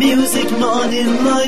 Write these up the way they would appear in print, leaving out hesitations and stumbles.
music not in my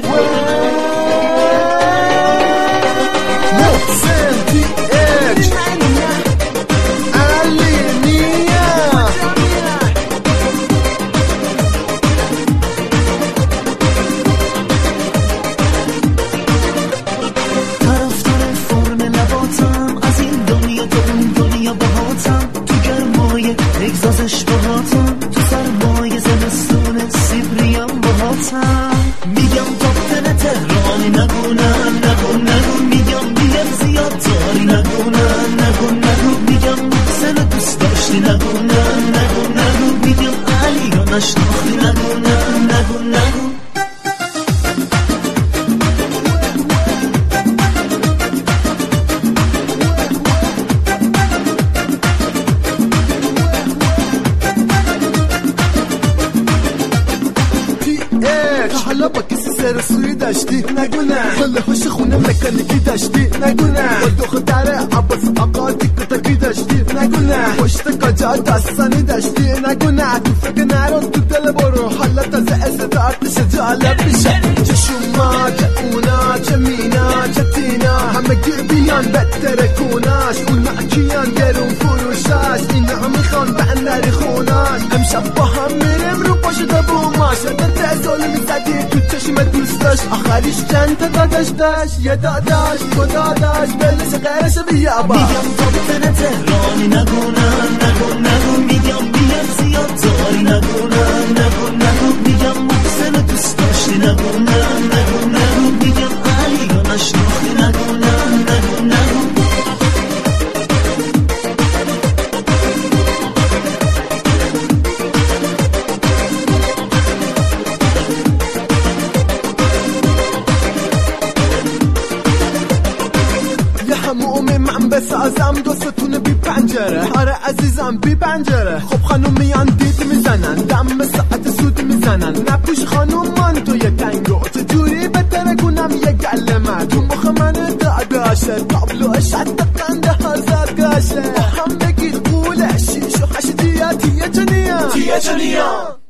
اگزازش باهاتم تو سرمایه زمستون سیبریم باهاتم میگم تاپتن تهرانی نگو میگم بیار زیاد داری نگو میگم محسن دوست داشتی نگو میگم علی رو نشناختی نگو حالا با کسی سر سوی داشتی نگو نه حالا خوش خونه مکانیکی داشتی نگو نه با دختر عباس آقا تیکو تاکی داشتی نگو نه پشت کجا داستانی داشتی نگو نه تو فکر نرو تو دل برو حالا تازه استارتش جالب میشه چه شما چه اونا چه مینا چه تینا همه گی بیان بهتره کناش اونا کیان گرون فروشاش اینا میخوان بندری خوناش امشب با هم میریم رو پاشو دبوماش ظالمی زدی تو چشم دوست داشت آخریش چند تا داداش داشت یه داداش تو داداش بلش غیرش بیابا میگم تاپتن تهرانی نگو میگم بیار زیاد داری نگو میگم محسن دوست داشتی نگو میگم علی رو نشناختی نگو همومه من بسازم دو ستون بی پنجره آره عزیزم بی پنجره خب خانوم میان دید میزنن دم ساعت سود میزنن نپوش خانوم من تو یه تنگو چجوری بهتره کنم یه گله من تو مخ من داداشه تابلوش حتی قنده ها زدگاشه هم بگید قوله 6 و 8 تیه چنیا